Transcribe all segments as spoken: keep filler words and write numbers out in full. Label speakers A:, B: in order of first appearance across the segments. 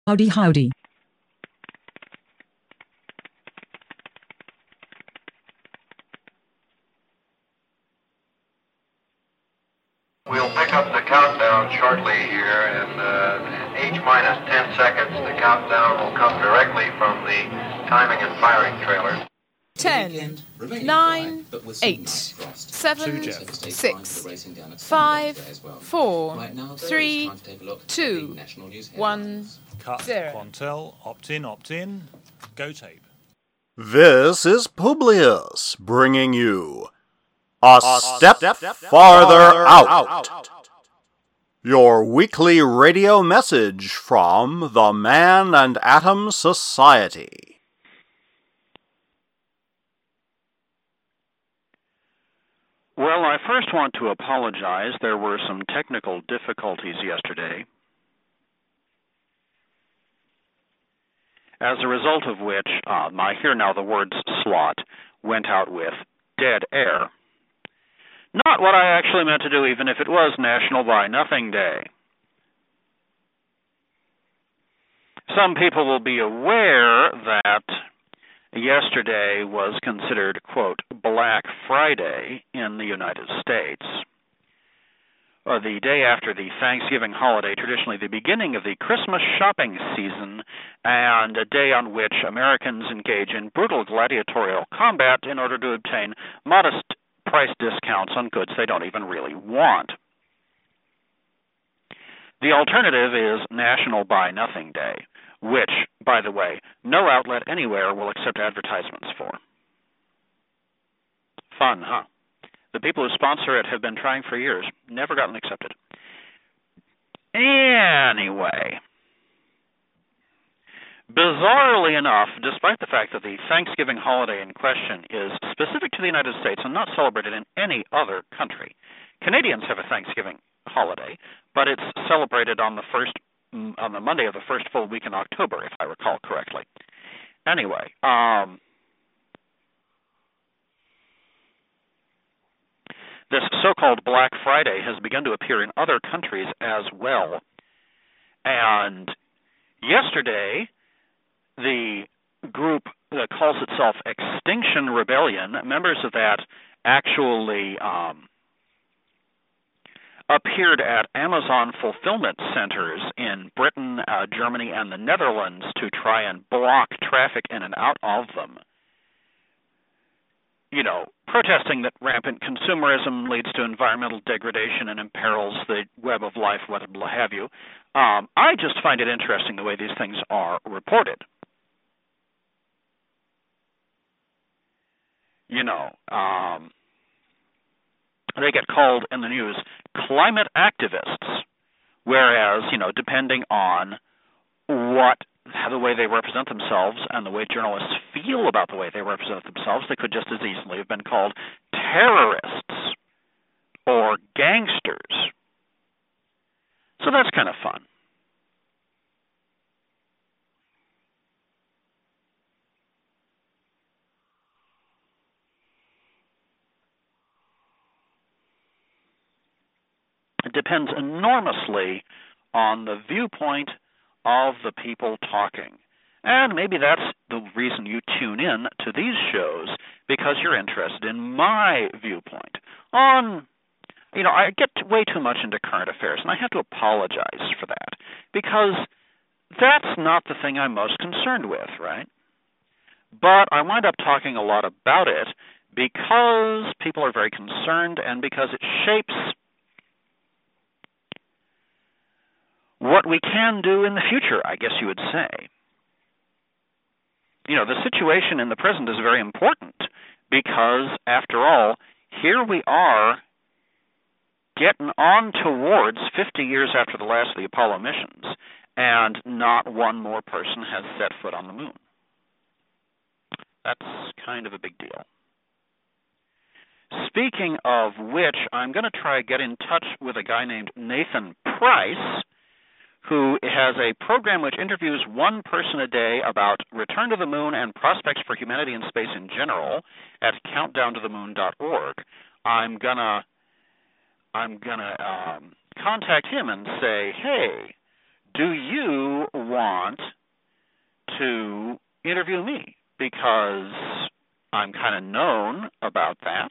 A: Howdy, howdy.
B: We'll pick up the countdown shortly here, and uh, H minus ten seconds. The countdown will come directly from the timing and firing trailer.
C: Ten, nine, eight, seven, six, five, four, three, two, one,
D: Cut.
C: zero.
D: Quantel, opt-in, opt-in, go tape.
E: This is Publius bringing you A, step, step Farther out. Your weekly radio message from the Man and Atom Society.
F: Well, I first want to apologize. There were some technical difficulties yesterday, as a result of which um, I hear now the words slot went out with dead air. Not what I actually meant to do, even if it was National Buy Nothing Day. Some people will be aware that yesterday was considered, quote, Black Friday in the United States, or the day after the Thanksgiving holiday, traditionally the beginning of the Christmas shopping season, and a day on which Americans engage in brutal gladiatorial combat in order to obtain modest price discounts on goods they don't even really want. The alternative is National Buy Nothing Day, which, by the way, no outlet anywhere will accept advertisements for. Fun, huh? The people who sponsor it have been trying for years, never gotten accepted. Anyway, bizarrely enough, despite the fact that the Thanksgiving holiday in question is specific to the United States and not celebrated in any other country, Canadians have a Thanksgiving holiday, but it's celebrated on the first on the Monday of the first full week in October, if I recall correctly. Anyway, um, this so-called Black Friday has begun to appear in other countries as well. And yesterday, the group that calls itself Extinction Rebellion, members of that actually um, appeared at Amazon fulfillment centers in Britain, uh, Germany, and the Netherlands to try and block traffic in and out of them. You know, protesting that rampant consumerism leads to environmental degradation and imperils the web of life, what have you. Um, I just find it interesting the way these things are reported. You know, um, they get called in the news climate activists, whereas, you know, depending on what the way they represent themselves and the way journalists feel about the way they represent themselves, they could just as easily have been called terrorists or gangsters. So that's kind of fun. It depends enormously on the viewpoint of the people talking. And maybe that's the reason you tune in to these shows, because you're interested in my viewpoint on, you know, I get way too much into current affairs, and I have to apologize for that, because that's not the thing I'm most concerned with, right? But I wind up talking a lot about it because people are very concerned and because it shapes what we can do in the future, I guess you would say. You know, the situation in the present is very important because, after all, here we are getting on towards fifty years after the last of the Apollo missions, and not one more person has set foot on the moon. That's kind of a big deal. Speaking of which, I'm going to try to get in touch with a guy named Nathan Price, who has a program which interviews one person a day about return to the moon and prospects for humanity in space in general at countdown to the moon dot org. I'm gonna I'm gonna um, contact him and say, hey, do you want to interview me? Because I'm kind of known about that.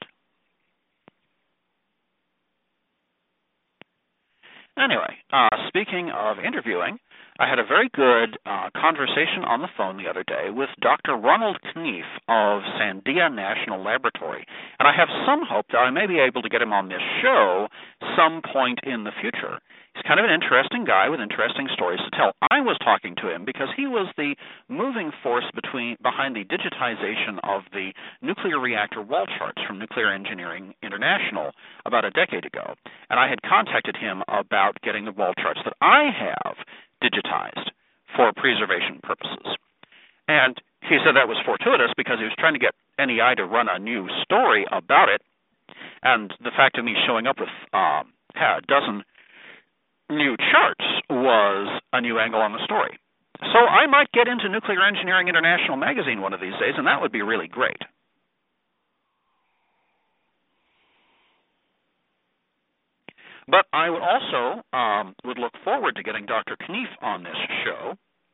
F: Anyway, uh, speaking of interviewing, I had a very good uh, conversation on the phone the other day with Doctor Ronald Knief of Sandia National Laboratory, and I have some hope that I may be able to get him on this show some point in the future. He's kind of an interesting guy with interesting stories to tell. I was talking to him because he was the moving force between behind the digitization of the nuclear reactor wall charts from Nuclear Engineering International about a decade ago, and I had contacted him about getting the wall charts that I have digitized for preservation purposes. And he said that was fortuitous because he was trying to get N E I to run a new story about it, and the fact of me showing up with um, a dozen new charts was a new angle on the story. So I might get into Nuclear Engineering International magazine one of these days, and that would be really great. But I would also um, would look forward to getting Doctor Knief on this show.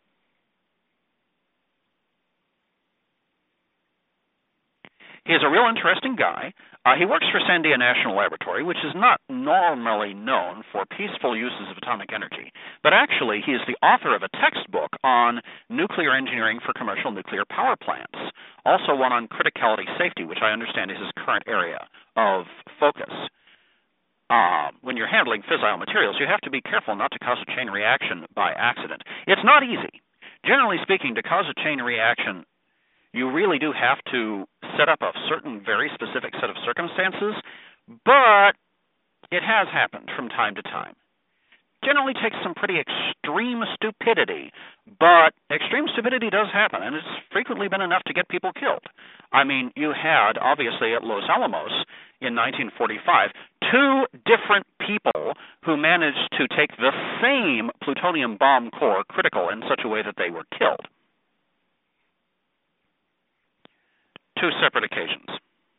F: He is a real interesting guy. Uh, he works for Sandia National Laboratory, which is not normally known for peaceful uses of atomic energy. But actually, he is the author of a textbook on nuclear engineering for commercial nuclear power plants, also one on criticality safety, which I understand is his current area of focus. Uh, when you're handling fissile materials, you have to be careful not to cause a chain reaction by accident. It's not easy. Generally speaking, to cause a chain reaction, you really do have to set up a certain very specific set of circumstances, but it has happened from time to time. Generally takes some pretty extreme stupidity, but extreme stupidity does happen, and it's frequently been enough to get people killed. I mean, you had, obviously, at Los Alamos in nineteen forty-five, two different people who managed to take the same plutonium bomb core critical in such a way that they were killed. Two separate occasions.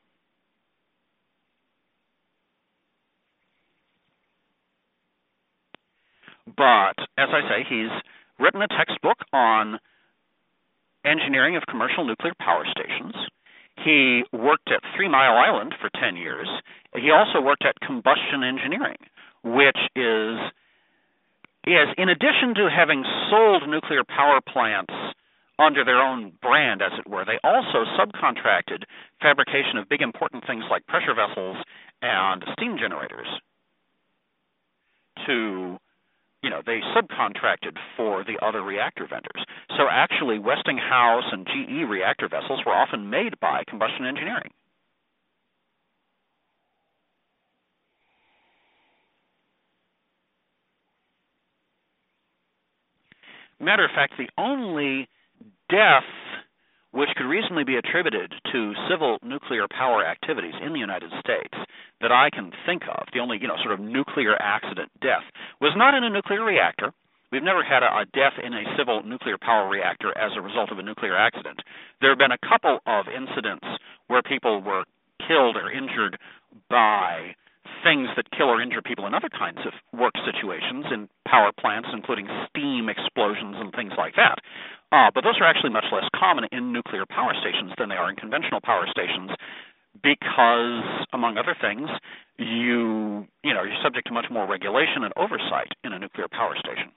F: But, as I say, he's written a textbook on engineering of commercial nuclear power stations. He worked at Three Mile Island for ten years. He also worked at Combustion Engineering, which is, is in addition to having sold nuclear power plants under their own brand, as it were, they also subcontracted fabrication of big important things like pressure vessels and steam generators to, you know, they subcontracted for the other reactor vendors. So actually, Westinghouse and G E reactor vessels were often made by Combustion Engineering. Matter of fact, the only death which could reasonably be attributed to civil nuclear power activities in the United States that I can think of, the only, you know, sort of nuclear accident death, was not in a nuclear reactor. We've never had a, a death in a civil nuclear power reactor as a result of a nuclear accident. There have been a couple of incidents where people were killed or injured by things that kill or injure people in other kinds of work situations in power plants, including steam explosions and things like that. Uh, but those are actually much less common in nuclear power stations than they are in conventional power stations because, among other things, you, you know, you're subject to much more regulation and oversight in a nuclear power station.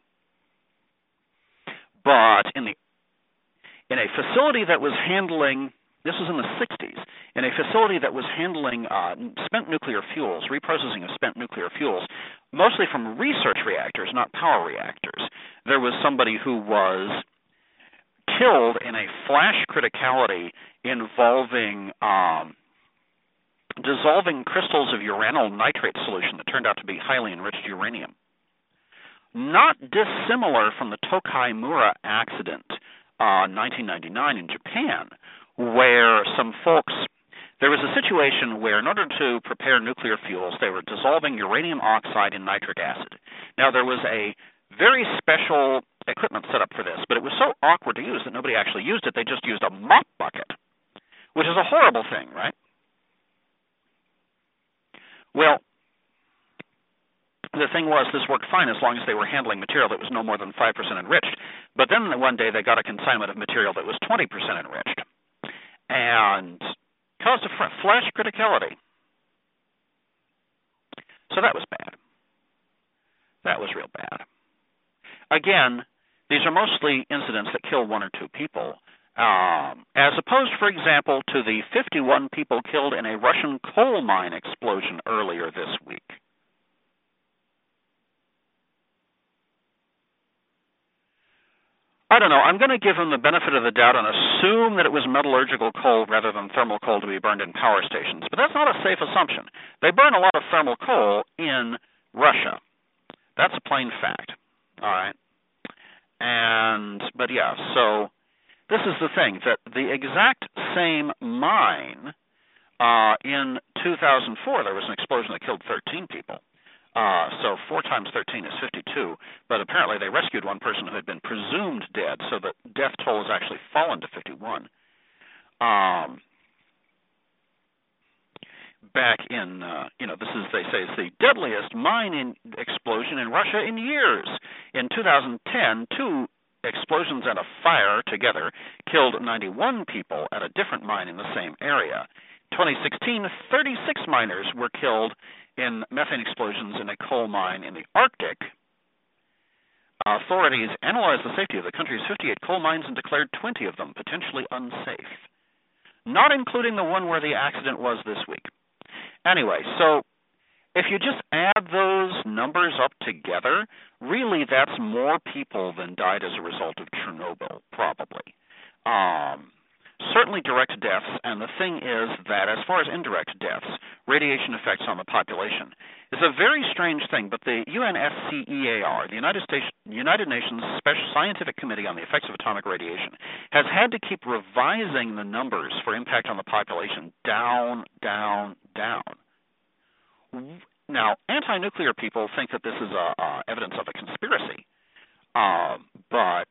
F: But in the in a facility that was handling, this was in the sixties, in a facility that was handling uh, spent nuclear fuels, reprocessing of spent nuclear fuels, mostly from research reactors, not power reactors, there was somebody who was killed in a flash criticality involving um, dissolving crystals of uranyl nitrate solution that turned out to be highly enriched uranium. Not dissimilar from the Tokai Mura accident uh, nineteen ninety-nine in Japan, where some folks, there was a situation where in order to prepare nuclear fuels, they were dissolving uranium oxide in nitric acid. Now, there was a very special equipment set up for this, but it was so awkward to use that nobody actually used it. They just used a mop bucket, which is a horrible thing, right? Well, the thing was, this worked fine as long as they were handling material that was no more than five percent enriched. But then one day they got a consignment of material that was twenty percent enriched and caused a flash criticality. So that was bad. That was real bad. Again, these are mostly incidents that kill one or two people, um, as opposed, for example, to the fifty-one people killed in a Russian coal mine explosion earlier this week. I don't know. I'm going to give them the benefit of the doubt and assume that it was metallurgical coal rather than thermal coal to be burned in power stations. But that's not a safe assumption. They burn a lot of thermal coal in Russia. That's a plain fact. All right. And, but yeah, so this is the thing, that the exact same mine uh, in two thousand four, there was an explosion that killed thirteen people. Uh, so four times thirteen is fifty-two, but apparently they rescued one person who had been presumed dead, so the death toll has actually fallen to fifty-one. Um, back in, uh, you know, this is, they say, it's the deadliest mine in explosion in Russia in years. In two thousand ten, two explosions and a fire together killed ninety-one people at a different mine in the same area. twenty sixteen, thirty-six miners were killed in methane explosions in a coal mine in the Arctic. Authorities analyzed the safety of the country's fifty-eight coal mines and declared twenty of them potentially unsafe, not including the one where the accident was this week. Anyway, so if you just add those numbers up together, really that's more people than died as a result of Chernobyl, probably. Um, certainly direct deaths, and the thing is that as far as indirect deaths, radiation effects on the population is a very strange thing, but the U N S C E A R, the United States, United Nations Special Scientific Committee on the Effects of Atomic Radiation, has had to keep revising the numbers for impact on the population down, down, down. Now, anti-nuclear people think that this is a, uh, evidence of a conspiracy, uh, but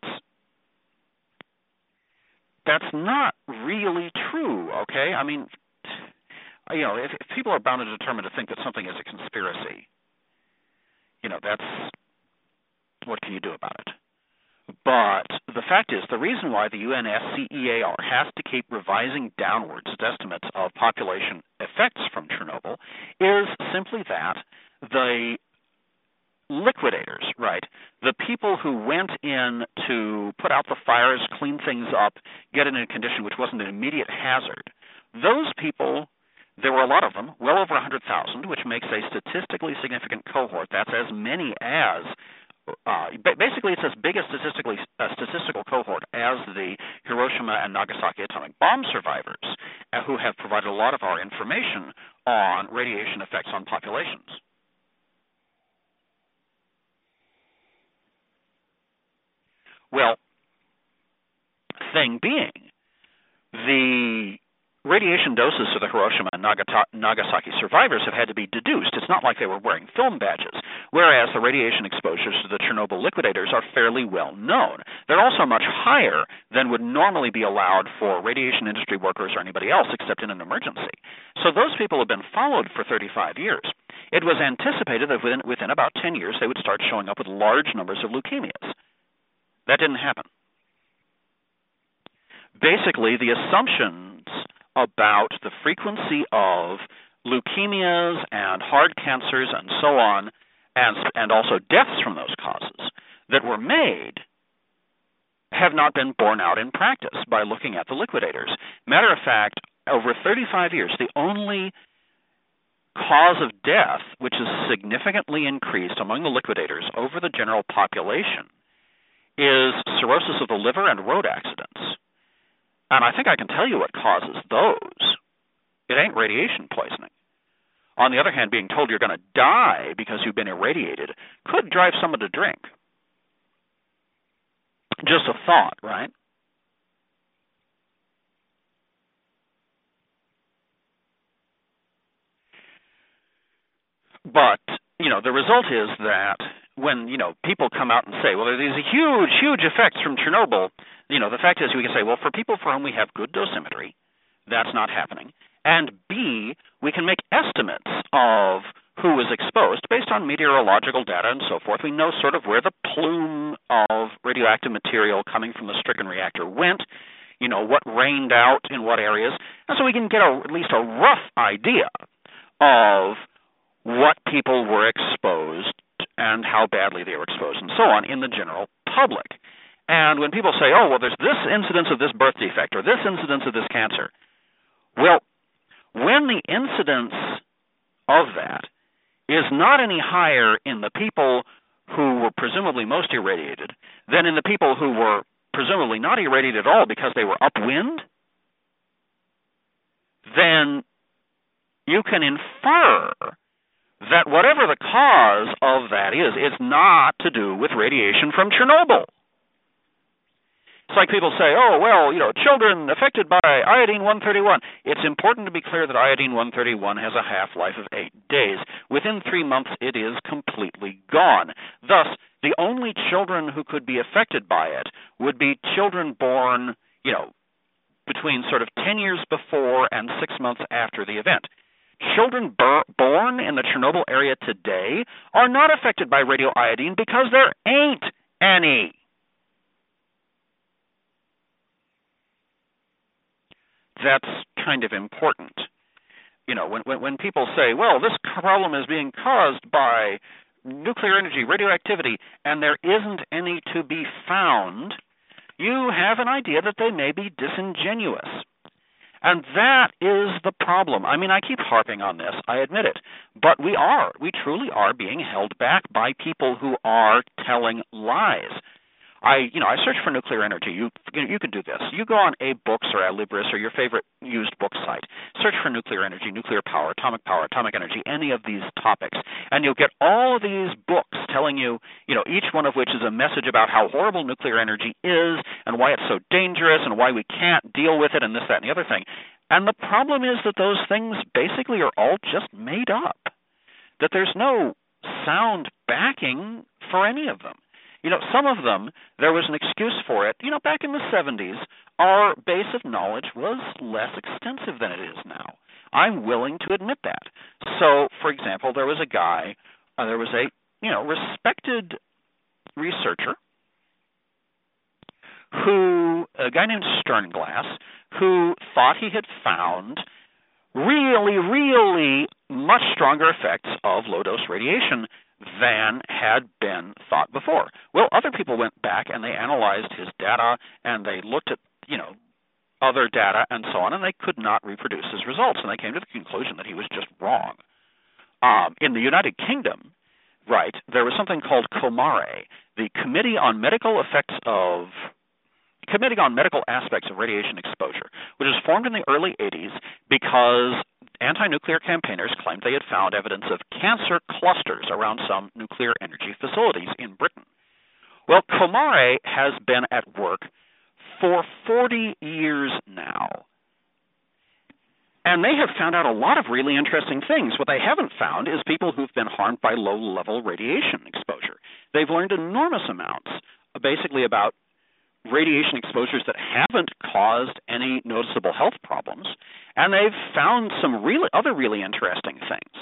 F: that's not really true, okay? I mean, you know, if, if people are bound and determined to think that something is a conspiracy, you know, that's, what can you do about it? But the fact is, the reason why the U N S C E A R has to keep revising downwards its estimates of population effects from Chernobyl is simply that the liquidators, right, the people who went in to put out the fires, clean things up, get it in a condition which wasn't an immediate hazard, those people, there were a lot of them, well over one hundred thousand, which makes a statistically significant cohort. That's as many as Uh, basically, it's as big a statistically uh, statistical cohort as the Hiroshima and Nagasaki atomic bomb survivors, uh, who have provided a lot of our information on radiation effects on populations. Well, thing being, the radiation doses of the Hiroshima and Nagasaki survivors have had to be deduced. It's not like they were wearing film badges, whereas the radiation exposures to the Chernobyl liquidators are fairly well known. They're also much higher than would normally be allowed for radiation industry workers or anybody else except in an emergency. So those people have been followed for thirty-five years. It was anticipated that within, within about ten years they would start showing up with large numbers of leukemias. That didn't happen. Basically, the assumptions about the frequency of leukemias and hard cancers and so on, and, and also deaths from those causes that were made have not been borne out in practice by looking at the liquidators. Matter of fact, over thirty-five years, the only cause of death which is significantly increased among the liquidators over the general population is cirrhosis of the liver and road accidents. And I think I can tell you what causes those. It ain't radiation poisoning. On the other hand, being told you're going to die because you've been irradiated could drive someone to drink. Just a thought, right? But, you know, the result is that when, you know, people come out and say, well, there are these huge, huge effects from Chernobyl, you know, the fact is we can say, well, for people for whom we have good dosimetry, that's not happening. And B, we can make estimates of who was exposed. Based on meteorological data and so forth, we know sort of where the plume of radioactive material coming from the stricken reactor went, you know, what rained out in what areas, and so we can get a, at least a rough idea of what people were exposed and how badly they were exposed and so on in the general public. And when people say, oh, well, there's this incidence of this birth defect or this incidence of this cancer, well, when the incidence of that is not any higher in the people who were presumably most irradiated than in the people who were presumably not irradiated at all because they were upwind, then you can infer that whatever the cause of that is, is not to do with radiation from Chernobyl. It's like people say, oh, well, you know, children affected by iodine one thirty-one. It's important to be clear that iodine one thirty-one has a half-life of eight days. Within three months, it is completely gone. Thus, the only children who could be affected by it would be children born, you know, between sort of ten years before and six months after the event. Children bur- born in the Chernobyl area today are not affected by radioiodine because there ain't any. That's kind of important. You know, when, when when people say, well, this problem is being caused by nuclear energy, radioactivity, and there isn't any to be found, you have an idea that they may be disingenuous. And that is the problem. I mean, I keep harping on this, I admit it, but we are, we truly are being held back by people who are telling lies. I, you know, I search for nuclear energy. You, you can do this. You go on AbeBooks or Alibris or your favorite used book site. Search for nuclear energy, nuclear power, atomic power, atomic energy, any of these topics, and you'll get all of these books telling you, you know, each one of which is a message about how horrible nuclear energy is and why it's so dangerous and why we can't deal with it and this, that, and the other thing. And the problem is that those things basically are all just made up, that there's no sound backing for any of them. You know, some of them, there was an excuse for it. You know, back in the seventies, our base of knowledge was less extensive than it is now. I'm willing to admit that. So, for example, there was a guy, uh, there was a, you know, respected researcher who, a guy named Sternglass, who thought he had found really, really much stronger effects of low-dose radiation than had been thought before. Well, other people went back and they analyzed his data and they looked at, you know, other data and so on, and they could not reproduce his results, and they came to the conclusion that he was just wrong. Um, in the United Kingdom, right, there was something called COMARE, the Committee on Medical Effects of Committee on Medical Aspects of Radiation Exposure, which was formed in the early eighties because anti-nuclear campaigners claimed they had found evidence of cancer clusters around some nuclear energy facilities in Britain. Well, COMARE has been at work for forty years now, and they have found out a lot of really interesting things. What they haven't found is people who've been harmed by low-level radiation exposure. They've learned enormous amounts, basically about radiation exposures that haven't caused any noticeable health problems, and they've found some really other really interesting things.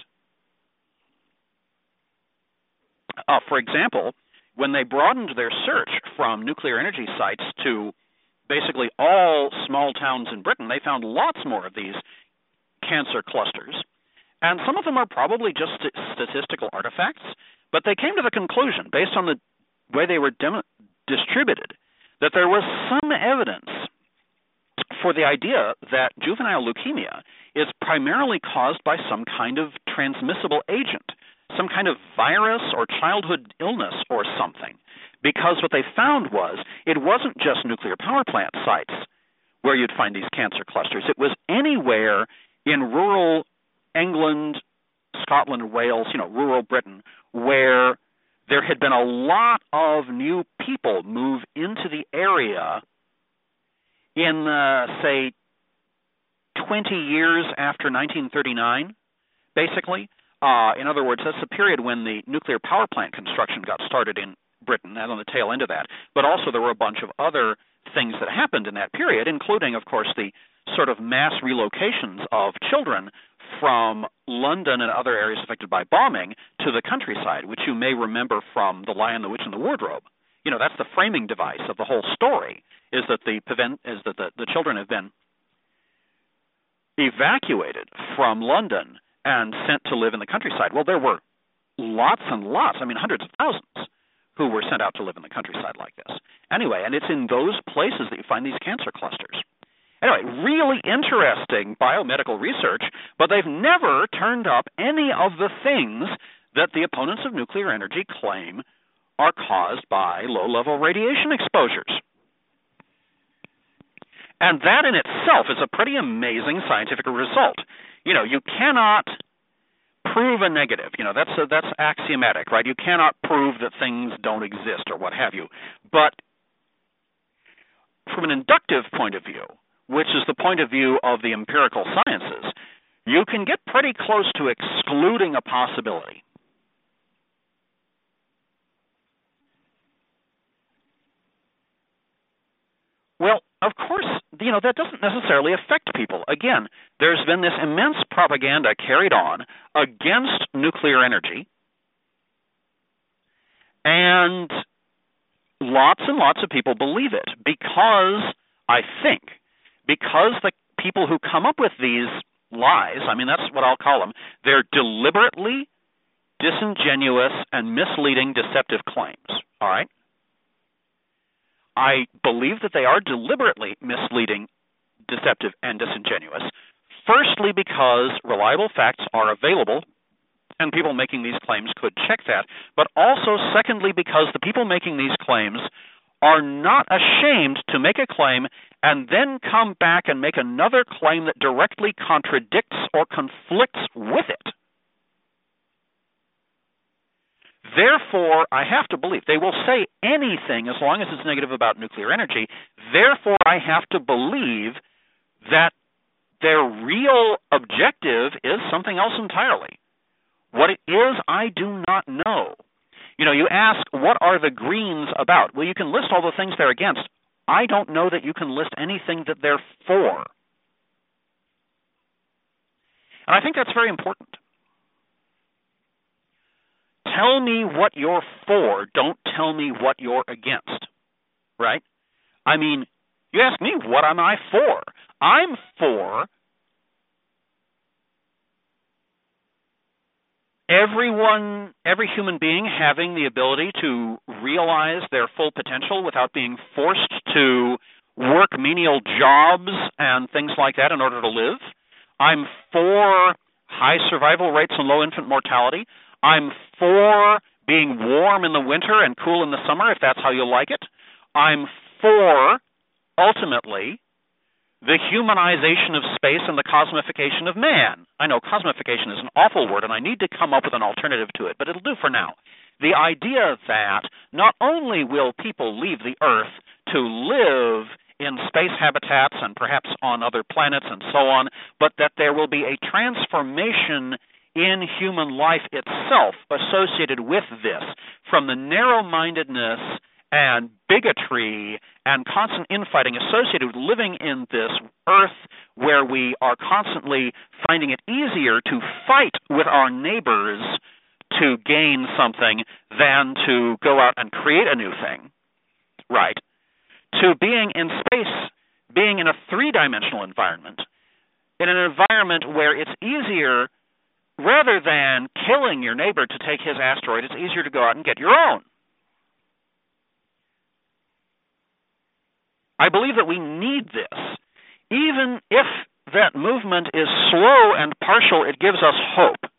F: Uh, for example, when they broadened their search from nuclear energy sites to basically all small towns in Britain, they found lots more of these cancer clusters, and some of them are probably just st- statistical artifacts, but they came to the conclusion, based on the way they were dem- distributed, that there was some evidence for the idea that juvenile leukemia is primarily caused by some kind of transmissible agent, some kind of virus or childhood illness or something, because what they found was it wasn't just nuclear power plant sites where you'd find these cancer clusters. It was anywhere in rural England, Scotland, Wales, you know, rural Britain, where there had been a lot of new people move into the area in, uh, say, twenty years after nineteen thirty-nine, basically. Uh, in other words, that's the period when the nuclear power plant construction got started in Britain, and on the tail end of that. But also there were a bunch of other things that happened in that period, including, of course, the sort of mass relocations of children from London and other areas affected by bombing to the countryside, which you may remember from The Lion, the Witch, and the Wardrobe. You know, that's the framing device of the whole story, is that the is that the, the children have been evacuated from London and sent to live in the countryside. Well, there were lots and lots, I mean hundreds of thousands, who were sent out to live in the countryside like this. Anyway, and it's in those places that you find these cancer clusters. Anyway, really interesting biomedical research, but they've never turned up any of the things that the opponents of nuclear energy claim are caused by low-level radiation exposures. And that in itself is a pretty amazing scientific result. You know, you cannot prove a negative. You know, that's a, that's axiomatic, right? You cannot prove that things don't exist or what have you. But from an inductive point of view, which is the point of view of the empirical sciences, you can get pretty close to excluding a possibility. Well, of course, you know, that doesn't necessarily affect people. Again, there's been this immense propaganda carried on against nuclear energy, and lots and lots of people believe it because, I think, because the people who come up with these lies, I mean, that's what I'll call them, they're deliberately disingenuous and misleading deceptive claims, all right? I believe that they are deliberately misleading, deceptive, and disingenuous. Firstly, because reliable facts are available, and people making these claims could check that. But also, secondly, because the people making these claims are not ashamed to make a claim and then come back and make another claim that directly contradicts or conflicts with it. Therefore, I have to believe, they will say anything as long as it's negative about nuclear energy. Therefore, I have to believe that their real objective is something else entirely. What it is, I do not know. You know, you ask, what are the Greens about? Well, you can list all the things they're against. I don't know that you can list anything that they're for. And I think that's very important. Tell me what you're for, don't tell me what you're against, right? I mean, you ask me, what am I for? I'm for everyone, every human being having the ability to realize their full potential without being forced to work menial jobs and things like that in order to live. I'm for high survival rates and low infant mortality. I'm for being warm in the winter and cool in the summer, if that's how you like it. I'm for, ultimately, the humanization of space and the cosmification of man. I know cosmification is an awful word, and I need to come up with an alternative to it, but it'll do for now. The idea that not only will people leave the Earth to live in space habitats and perhaps on other planets and so on, but that there will be a transformation in human life itself associated with this, from the narrow-mindedness and bigotry and constant infighting associated with living in this Earth where we are constantly finding it easier to fight with our neighbors to gain something than to go out and create a new thing, right? To being in space, being in a three-dimensional environment, in an environment where it's easier, rather than killing your neighbor to take his asteroid, it's easier to go out and get your own. I believe that we need this. Even if that movement is slow and partial, it gives us hope.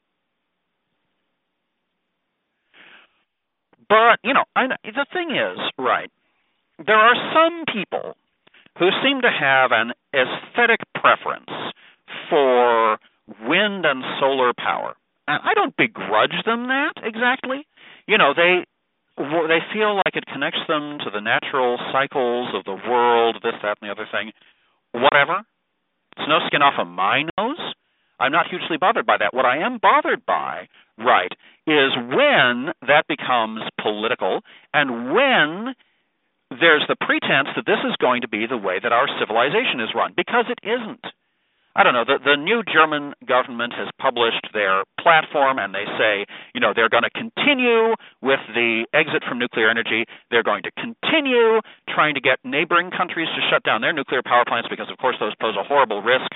F: But, you know, I, the thing is, right, there are some people who seem to have an aesthetic preference for wind and solar power. And I don't begrudge them that exactly. You know, they they feel like it connects them to the natural cycles of the world, this, that, and the other thing. Whatever. It's no skin off of my nose. I'm not hugely bothered by that. What I am bothered by, right, is when that becomes political and when there's the pretense that this is going to be the way that our civilization is run, because it isn't. I don't know, the, the new German government has published their platform, and they say, you know, they're going to continue with the exit from nuclear energy. They're going to continue trying to get neighboring countries to shut down their nuclear power plants because, of course, those pose a horrible risk.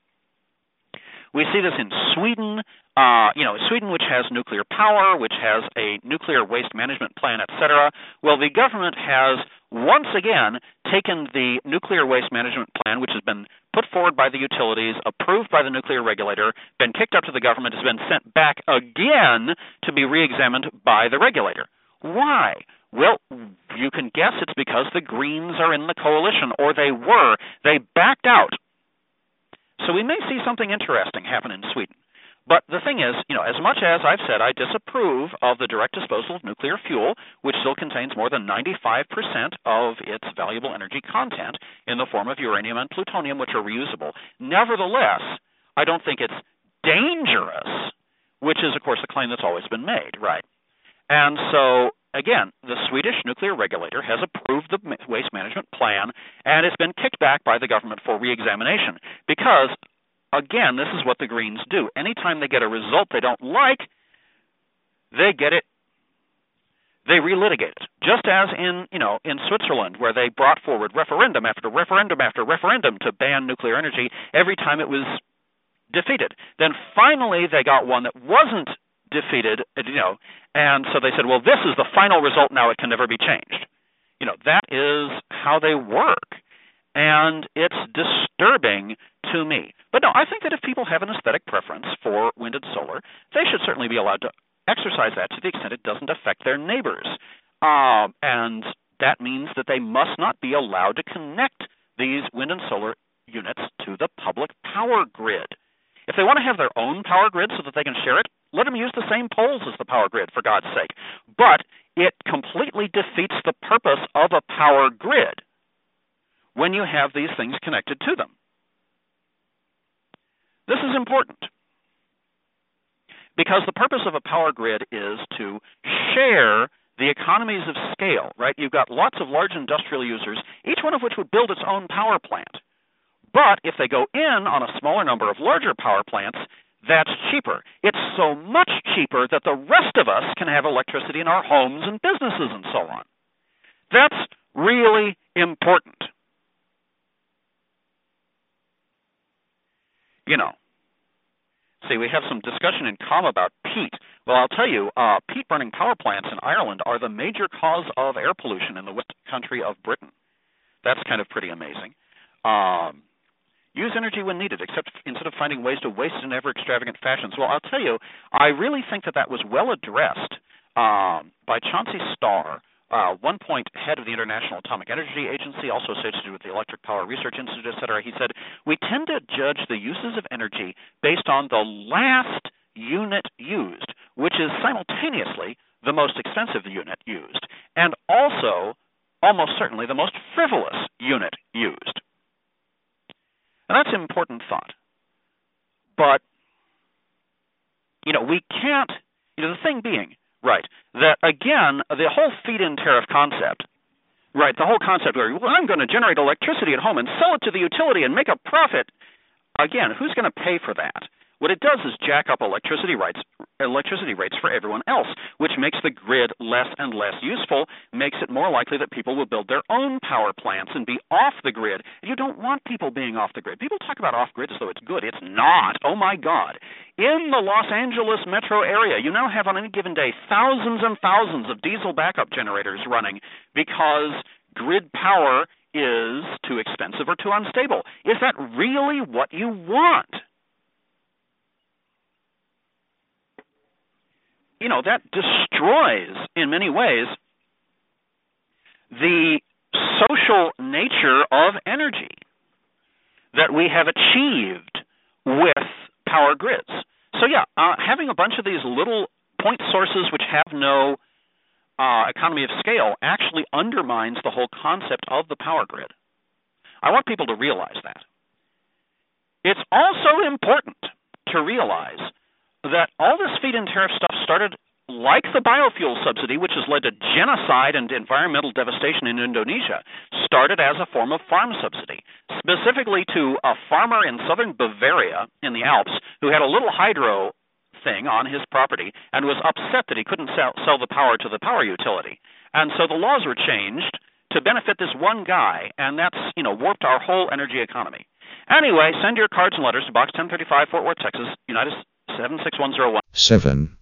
F: We see this in Sweden, uh, you know, Sweden, which has nuclear power, which has a nuclear waste management plan, et cetera. Well, the government has once again taken the nuclear waste management plan, which has been put forward by the utilities, approved by the nuclear regulator, been kicked up to the government, has been sent back again to be re-examined by the regulator. Why? Well, you can guess it's because the Greens are in the coalition, or they were. They backed out. So we may see something interesting happen in Sweden. But the thing is, you know, as much as I've said I disapprove of the direct disposal of nuclear fuel, which still contains more than ninety-five percent of its valuable energy content in the form of uranium and plutonium, which are reusable, nevertheless, I don't think it's dangerous, which is, of course, a claim that's always been made, right? And so, again, the Swedish nuclear regulator has approved the waste management plan, and it's been kicked back by the government for re-examination because, again, this is what the Greens do. Anytime they get a result they don't like, they get it, they relitigate it. Just as in, you know, in Switzerland, where they brought forward referendum after referendum after referendum to ban nuclear energy every time it was defeated. Then finally they got one that wasn't defeated, you know, and so they said, well, this is the final result now, it can never be changed. You know, that is how they work, and it's disturbing to me. But no, I think that if people have an aesthetic preference for wind and solar, they should certainly be allowed to exercise that to the extent it doesn't affect their neighbors. Um, and that means that they must not be allowed to connect these wind and solar units to the public power grid. If they want to have their own power grid so that they can share it, let them use the same poles as the power grid, for God's sake. But it completely defeats the purpose of a power grid when you have these things connected to them. This is important because the purpose of a power grid is to share the economies of scale, right? You've got lots of large industrial users, each one of which would build its own power plant. But if they go in on a smaller number of larger power plants, that's cheaper. It's so much cheaper that the rest of us can have electricity in our homes and businesses and so on. That's really important. You know, see, we have some discussion in com about peat. Well, I'll tell you, uh, peat-burning power plants in Ireland are the major cause of air pollution in the west country of Britain. That's kind of pretty amazing. Um, use energy when needed, except instead of finding ways to waste it in ever-extravagant fashions. Well, I'll tell you, I really think that that was well addressed um, by Chauncey Starr, Uh, one point head of the International Atomic Energy Agency, also associated with the Electric Power Research Institute, et cetera. He said, we tend to judge the uses of energy based on the last unit used, which is simultaneously the most expensive unit used, and also almost certainly the most frivolous unit used. And that's an important thought. But, you know, we can't, you know, the thing being, right, that, again, the whole feed-in tariff concept, right, the whole concept where, well, I'm going to generate electricity at home and sell it to the utility and make a profit, again, who's going to pay for that? What it does is jack up electricity rates, electricity rates for everyone else, which makes the grid less and less useful, makes it more likely that people will build their own power plants and be off the grid. You don't want people being off the grid. People talk about off-grid as though it's good. It's not. Oh, my God. In the Los Angeles metro area, you now have on any given day thousands and thousands of diesel backup generators running because grid power is too expensive or too unstable. Is that really what you want? You know, that destroys, in many ways, the social nature of energy that we have achieved with power grids. So, yeah, uh, having a bunch of these little point sources which have no uh, economy of scale actually undermines the whole concept of the power grid. I want people to realize that. It's also important to realize that all this feed-in tariff stuff started like the biofuel subsidy, which has led to genocide and environmental devastation in Indonesia, started as a form of farm subsidy. specifically to a farmer in southern Bavaria in the Alps who had a little hydro thing on his property and was upset that he couldn't sell, sell the power to the power utility. And so the laws were changed to benefit this one guy, and that's, you know, warped our whole energy economy. Anyway, send your cards and letters to Box ten thirty-five, Fort Worth, Texas, United seven six one zero one.
A: seven.